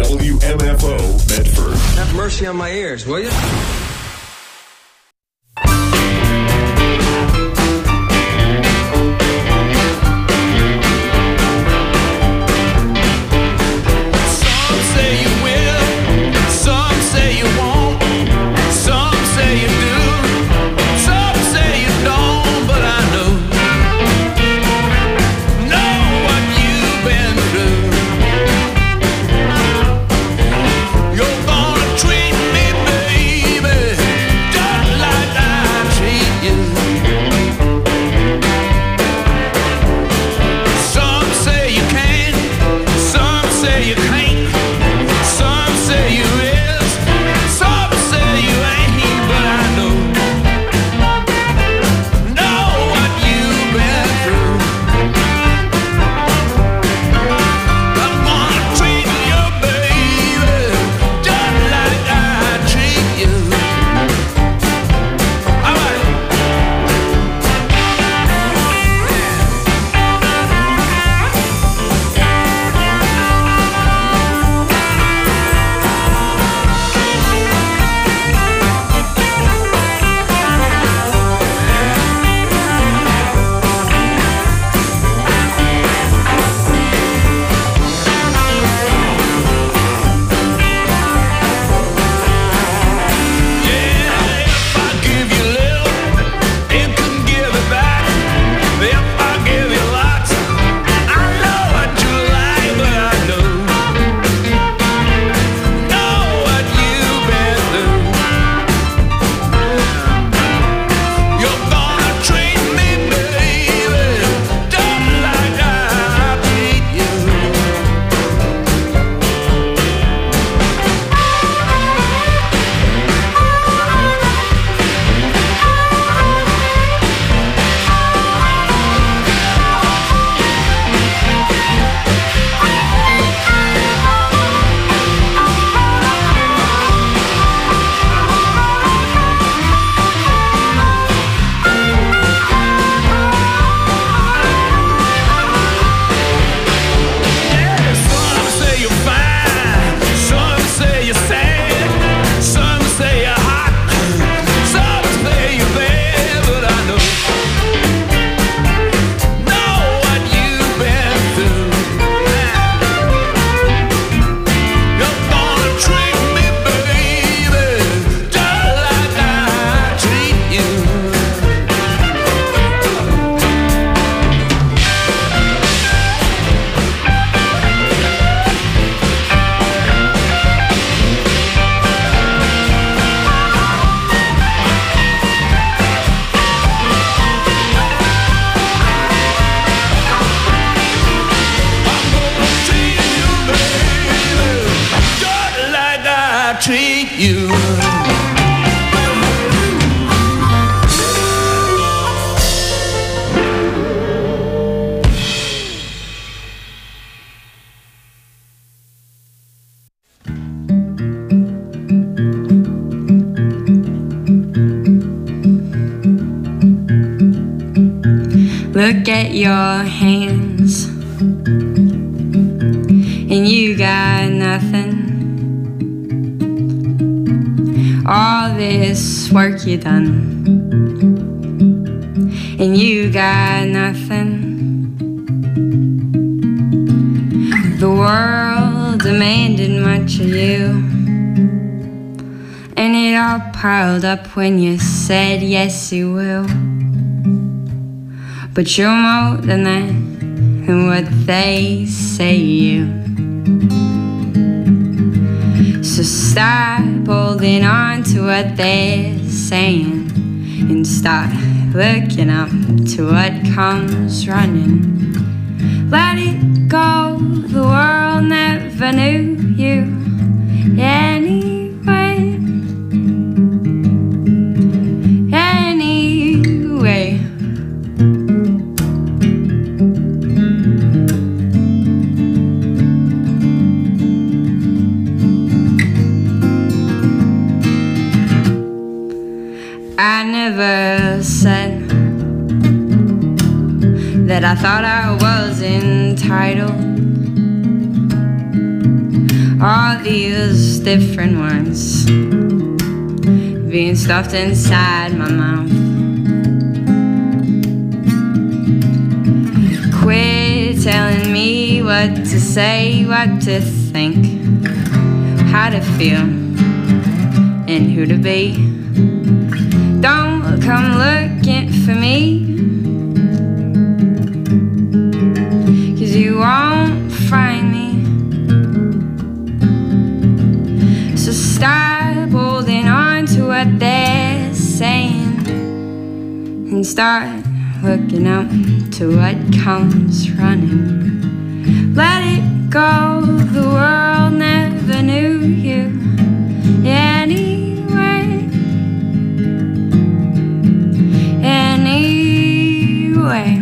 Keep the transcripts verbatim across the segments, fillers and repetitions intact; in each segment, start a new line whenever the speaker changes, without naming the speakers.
W M F O Medford.
Have mercy on my ears, will you?
Look at your hands, and you got nothing. All this work you done, and you got nothing. The world demanded much of you, and it all piled up when you said yes you will. But you're more than that, and what they say you. So stop holding on to what they're saying, and start looking up to what comes running. Let it go, the world never knew you anyway. Anyway. I never said that I thought I was entitled. all these different words being stuffed inside my mouth. Quit telling me what to say, what to think, how to feel, and who to be. Don't come looking for me, 'cause you won't find me. So stop holding on to what they're saying and start looking up to what comes running. Let it go, the world never knew you anyway. Anyway.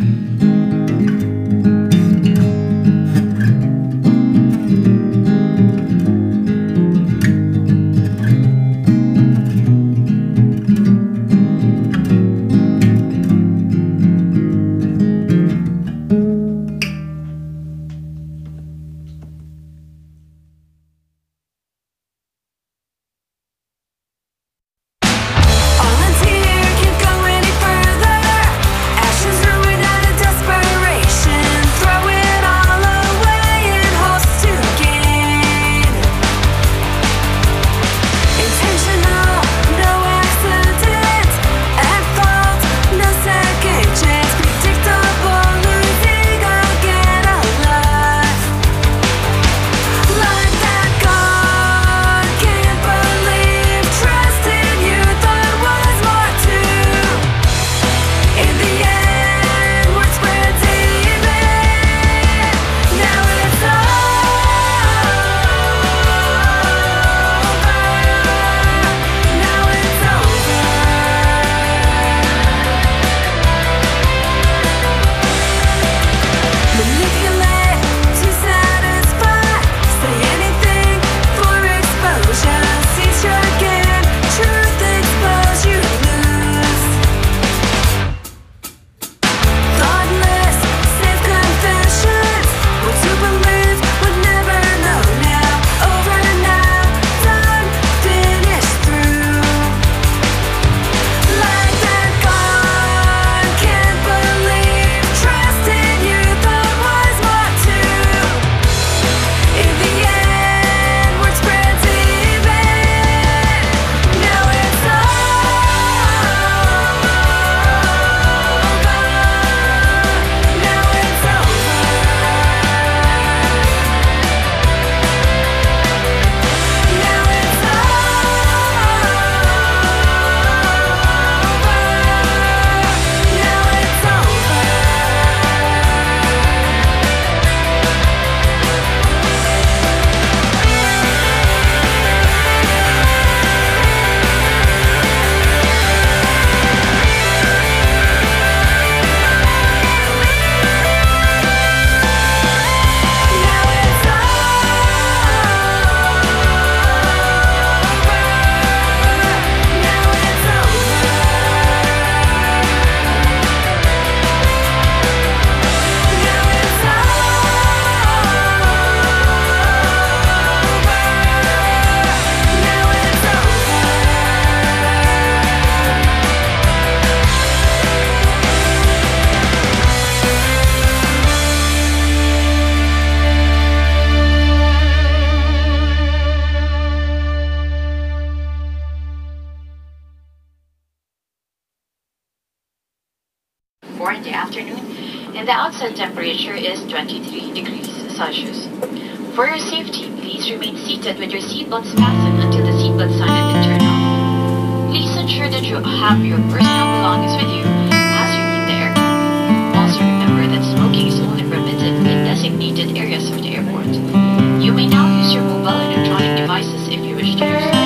four in the afternoon, and the outside temperature is twenty-three degrees Celsius. For your safety, please remain seated with your seatbelts fastened until the seatbelt sign has been turned off. Please ensure that you have your personal belongings with you as you leave the aircraft. Also remember that smoking is only permitted in designated areas of the airport. You may now use your mobile electronic devices if you wish to use them.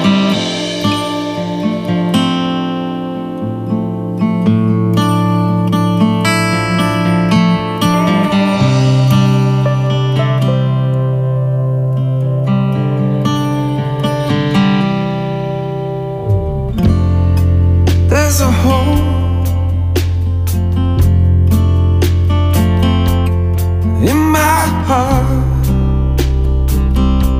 There's a hole in my heart.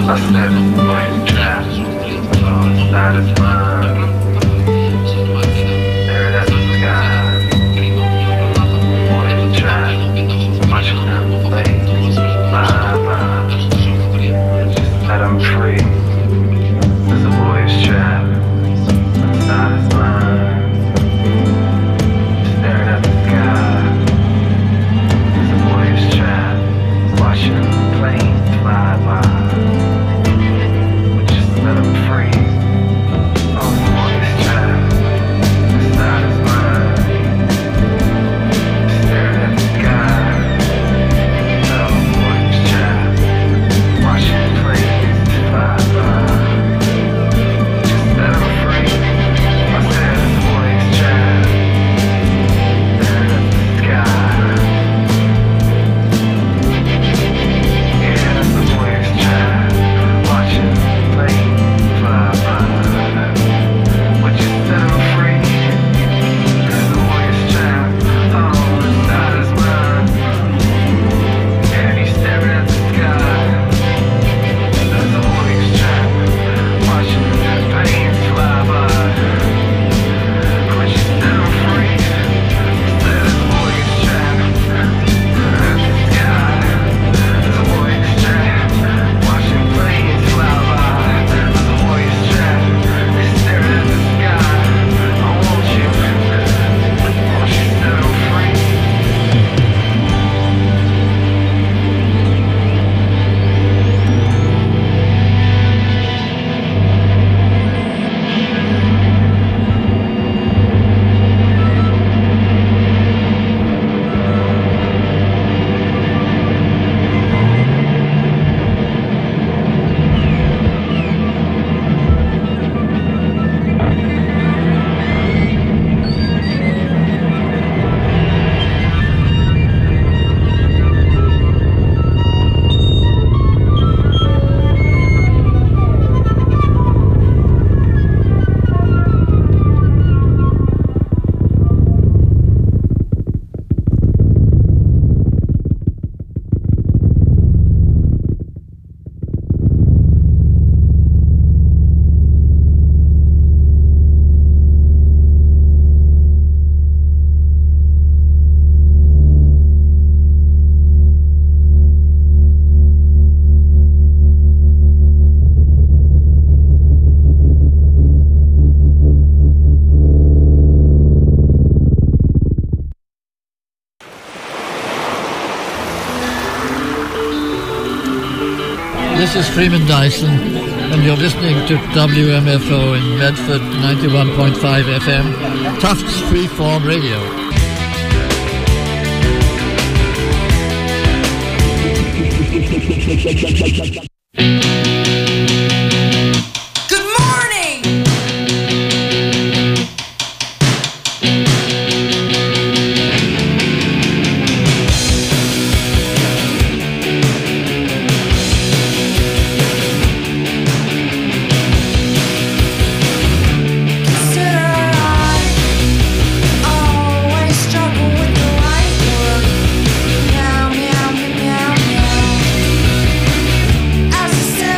This is Freeman Dyson, and you're listening to W M F O in Medford, ninety-one point five F M, Tufts Freeform Radio.
As I said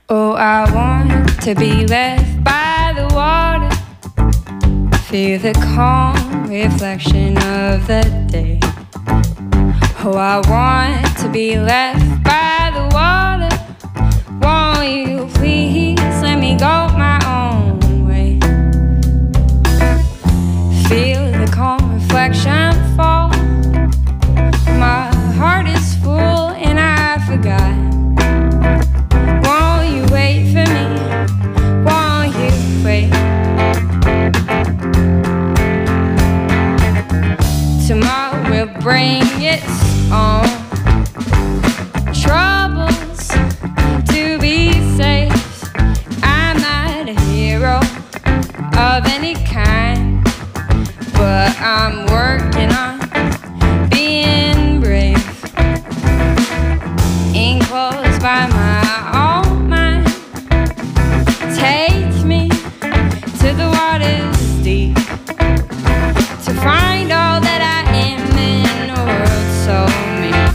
Oh, I want to be left by the water, feel the calm reflection of the day. Oh, I want to be left by the water. Won't you please let me go my own way? Feel the calm reflection fall. My heart is full and I forgot. Won't you wait for me? Won't you wait? Tomorrow will bring its own troubles to be safe. I'm not a hero of any kind, but I'm working on being brave. Enclosed by my own mind, take me to the water's deep to find all that I am in a world so mean.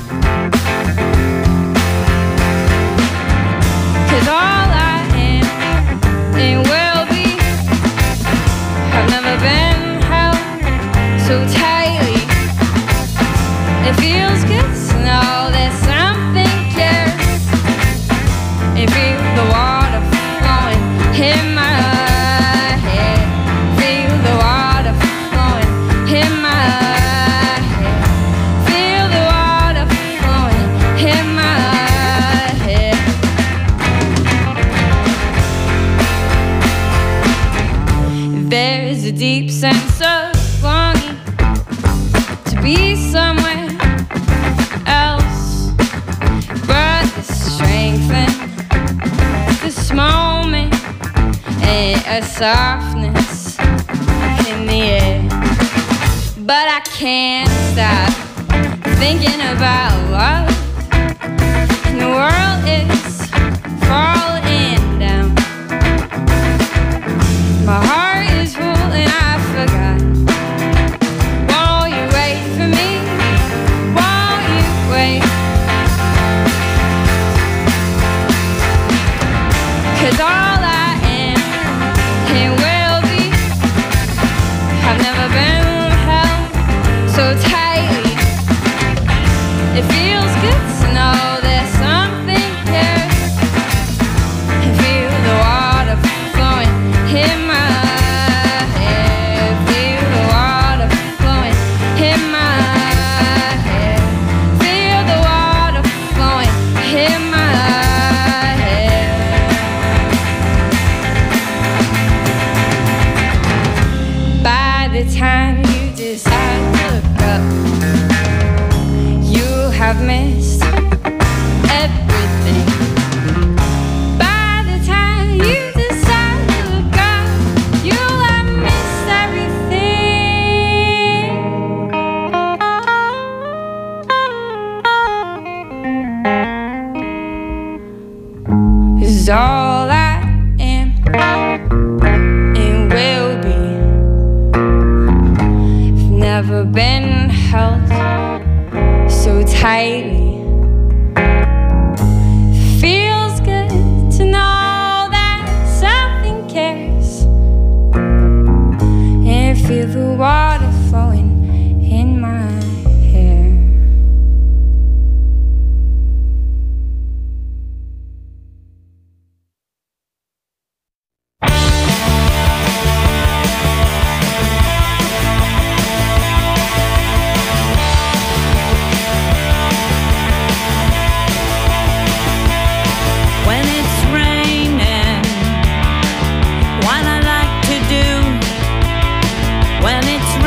'Cause all I am and will be have never been held so tightly. It feels good to know that something cares. It feels the water flowing in my head. Feel the water flowing in my head. Feel the water flowing in my head. There's a deep sense of longing to be somewhere else, but the strength in this moment and a softness in the air. But I can't stop thinking about love, and the world is falling down. My heart is full and I forgot. Won't you wait for me? Won't you wait? 'Cause all I am and will be have never been held so tightly. It feels good to know that something cares. And feel the water flowing in my head. Feel the water flowing in my head. Feel the water flowing in my head. By the time you decide to look up, you have missed everything. By the time you decide to look up, you'll have missed everything. 'Cause all I am and will be have never been held so tightly. Feels good to know that something cares, and feel the water flowing in my hair.
When it's raining, what I like to do when it's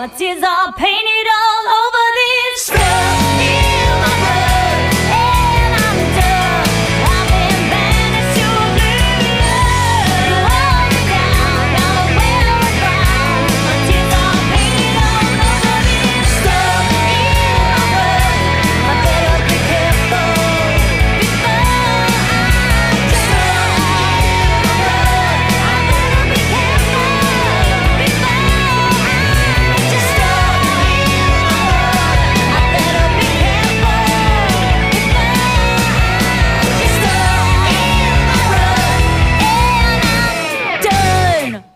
My tears are painted all over this stuff in my blood, and I'm done. I've been banished to oblivion. You hold me down, now I wear a crown. My tears are painted all over this stuff in my blood. I better be careful before I drown. I better be careful before I just stop. I better be careful before I just stop in my run, and I'm done.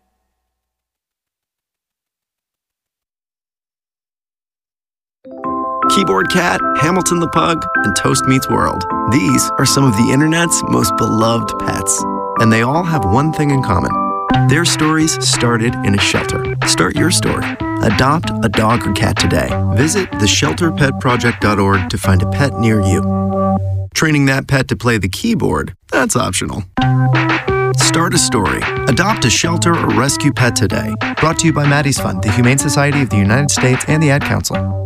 Keyboard Cat, Hamilton the Pug, and Toast Meets World. These are some of the internet's most beloved pets. And they all have one thing in common. Their stories started in a shelter. Start your story. Adopt a dog or cat today. Visit the shelter pet project dot org to find a pet near you. Training that pet to play the keyboard, that's optional. Start a story. Adopt a shelter or rescue pet today. Brought to you by Maddie's Fund, the Humane Society of the United States, and the Ad Council.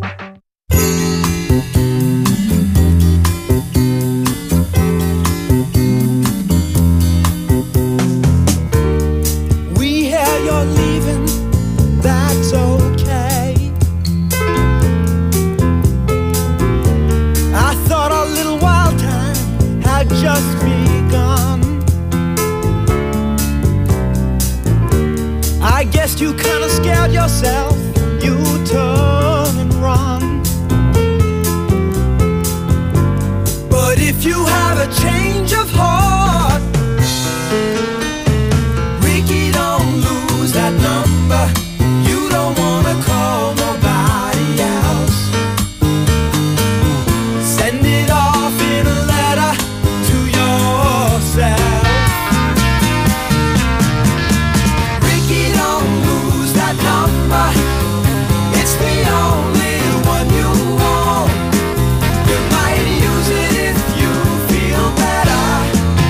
We hear you're leaving, that's okay. I thought our little wild time had just begun. I guess you kinda scared yourself, you turn and run. But if you have a change of heart, Ricky, don't lose that number. You don't wanna call nobody else. Send it off in a letter to yourself. Ricky, don't lose that number. It's the only one you want. You might use it if you feel better.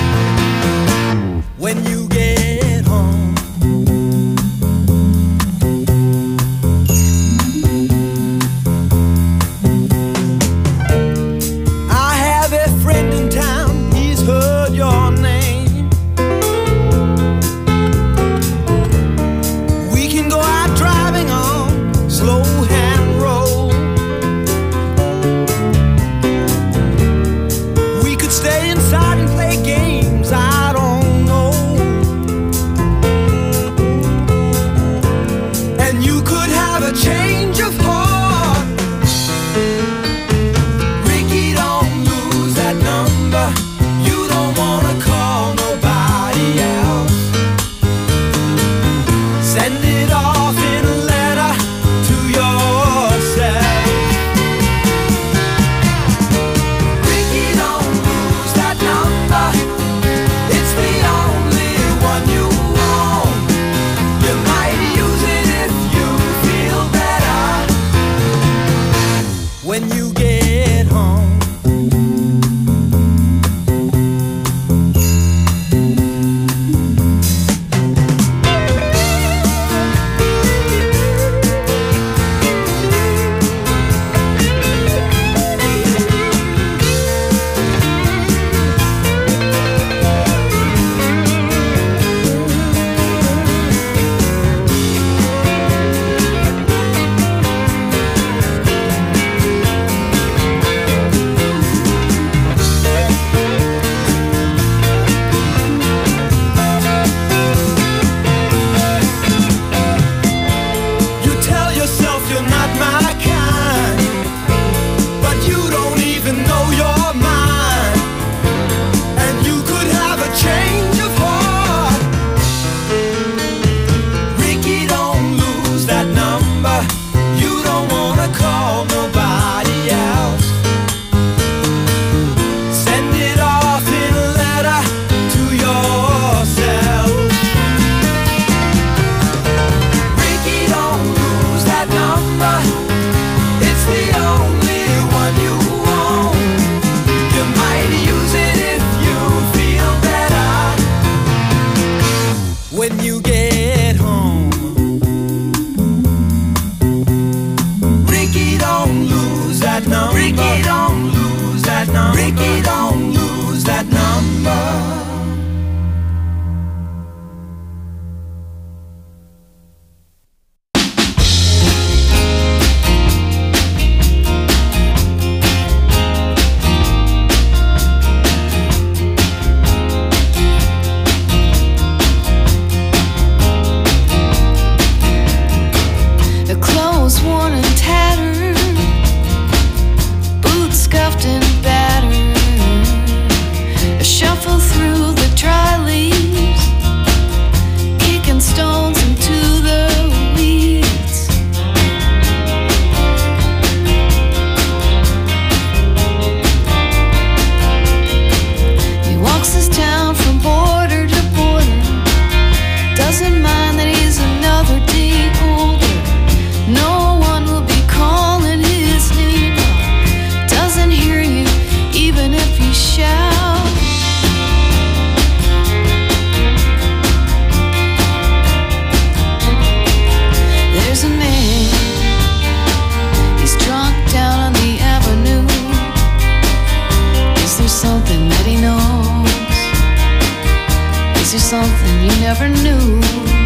never knew.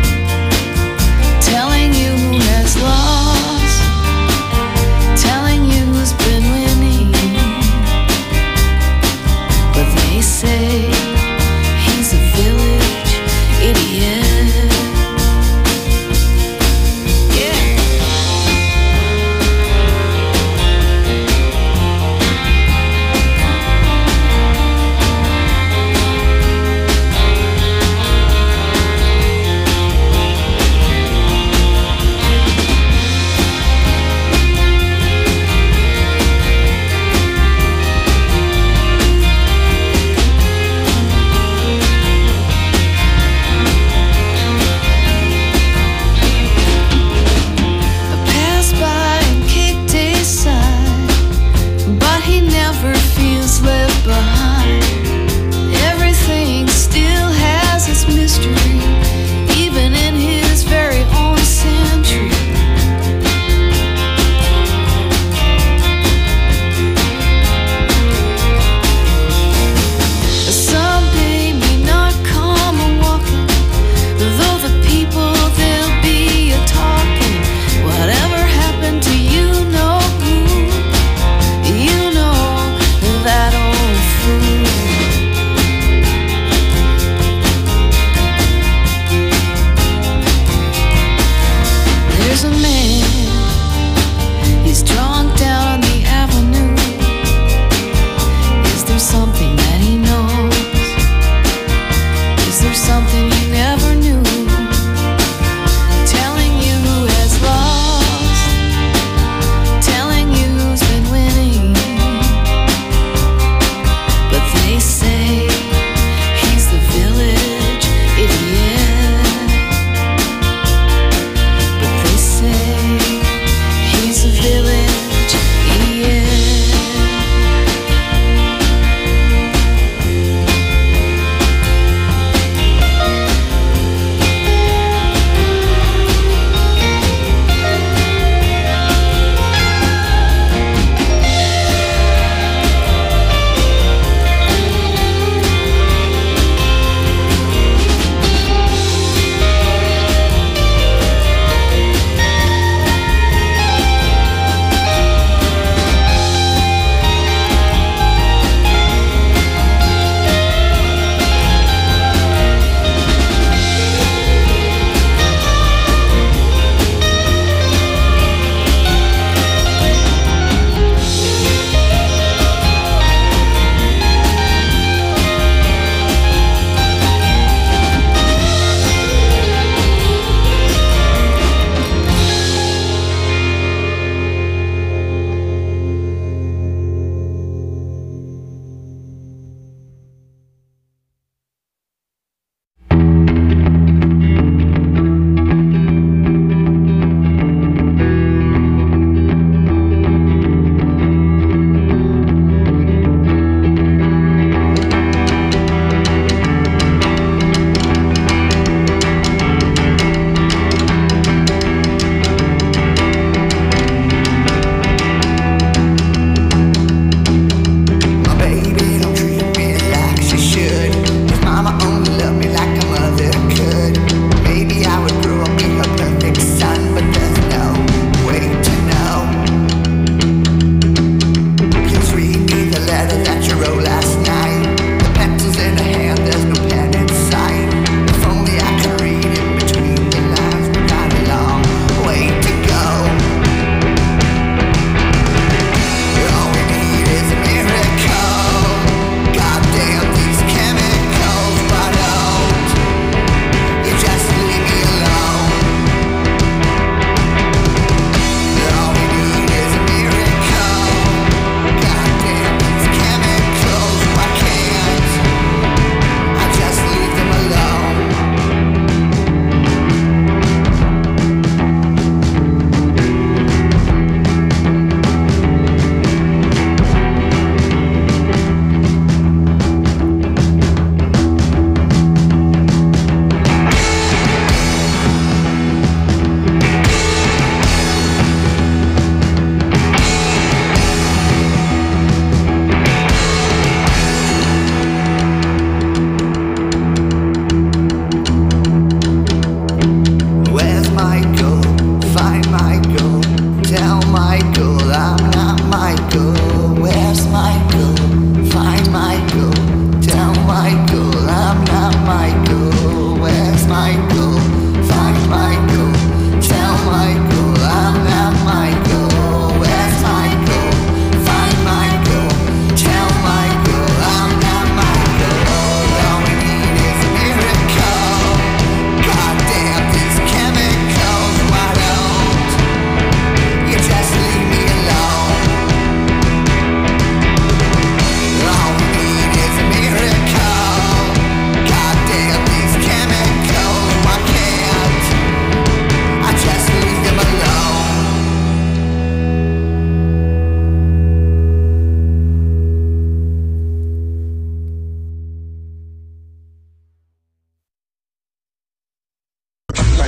Telling you who has lost, telling you who's been winning. But they say he's a village idiot. Yeah.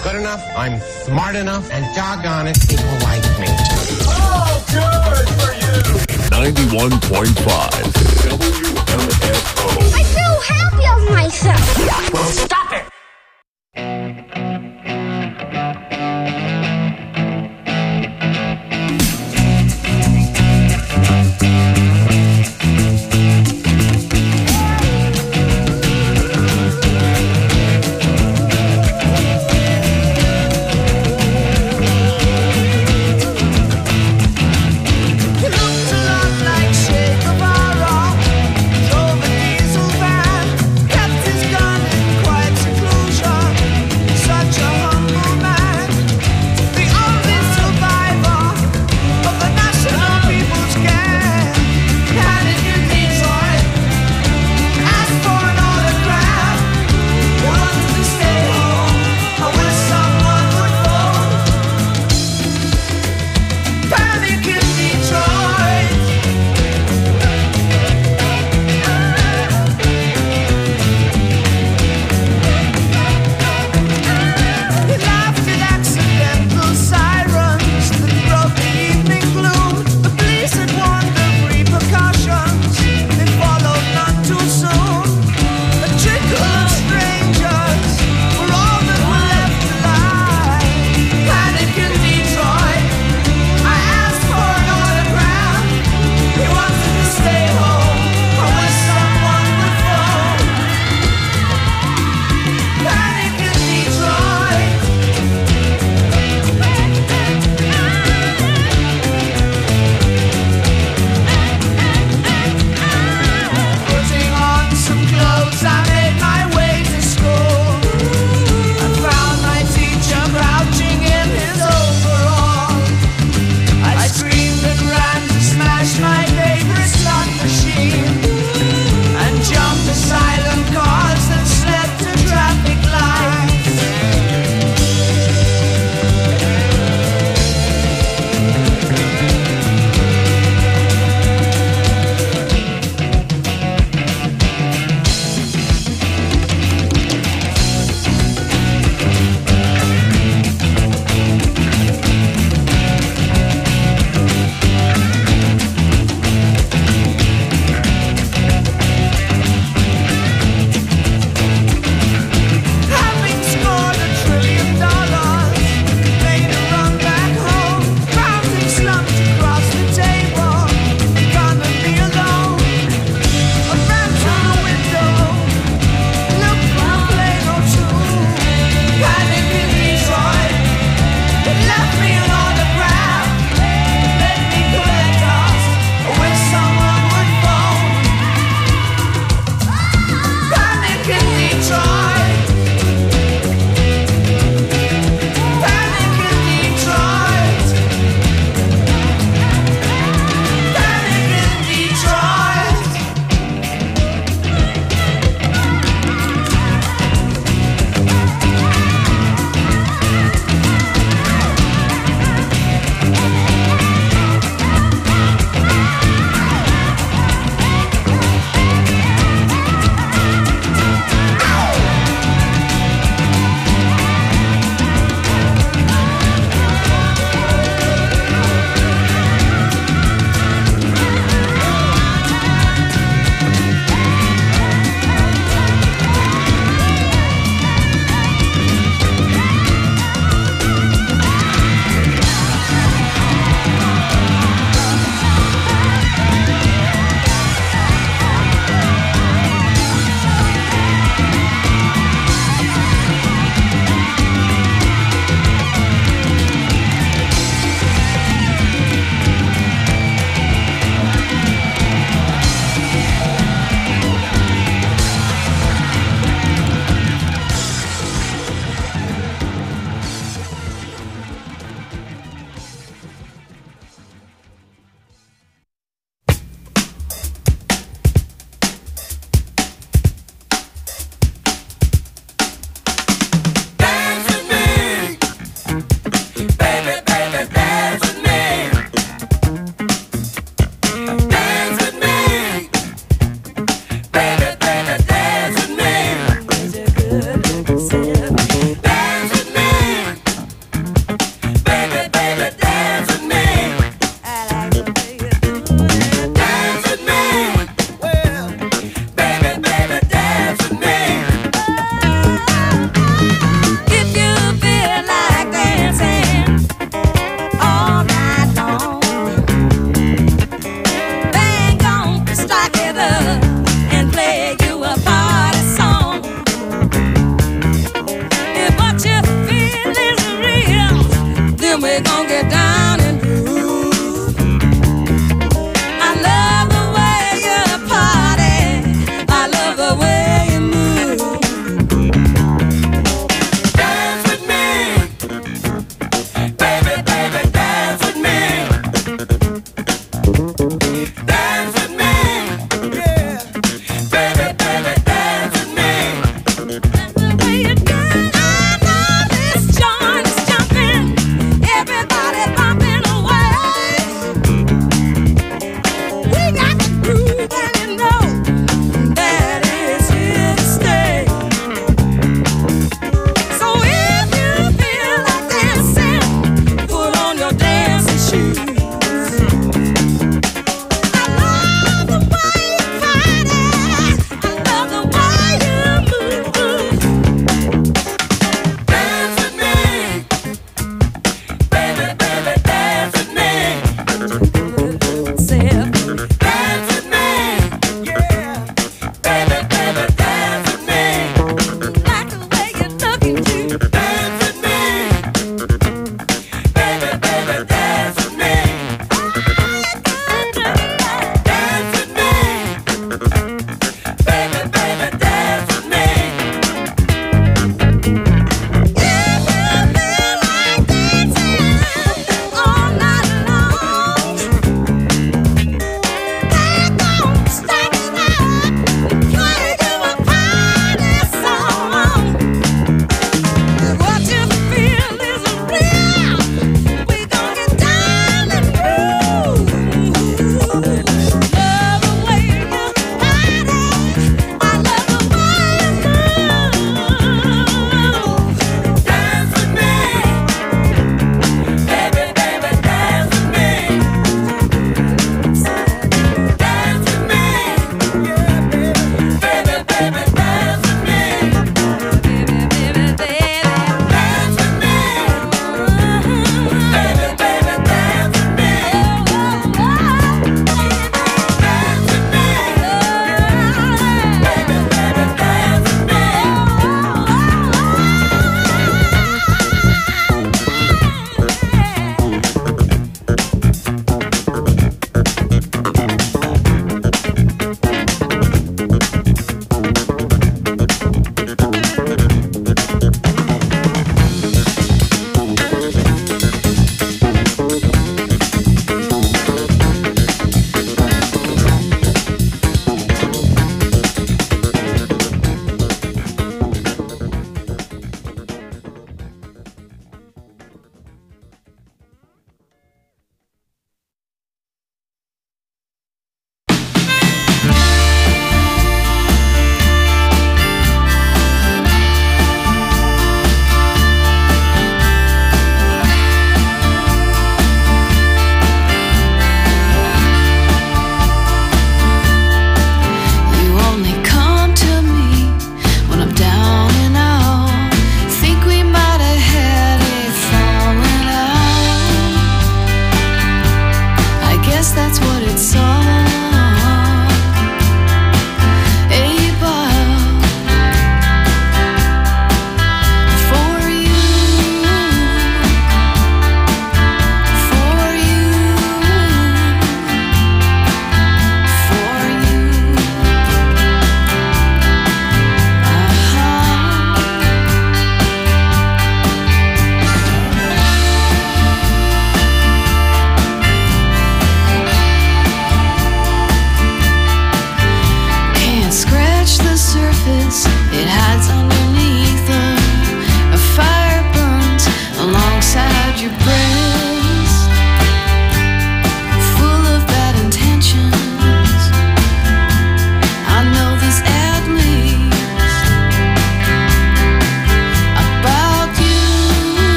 good enough, I'm smart enough, and doggone it, people like me.
Oh, good for you!
ninety-one point five W M F O.
I feel happy of myself.
Well, stop it!
Drove a diesel van, kept his gun in quiet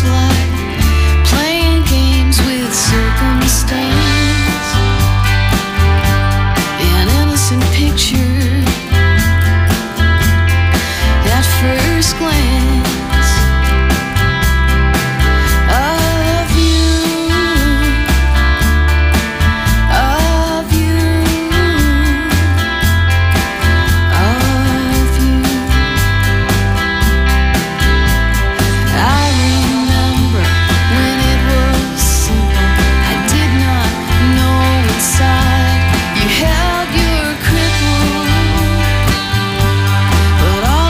fly.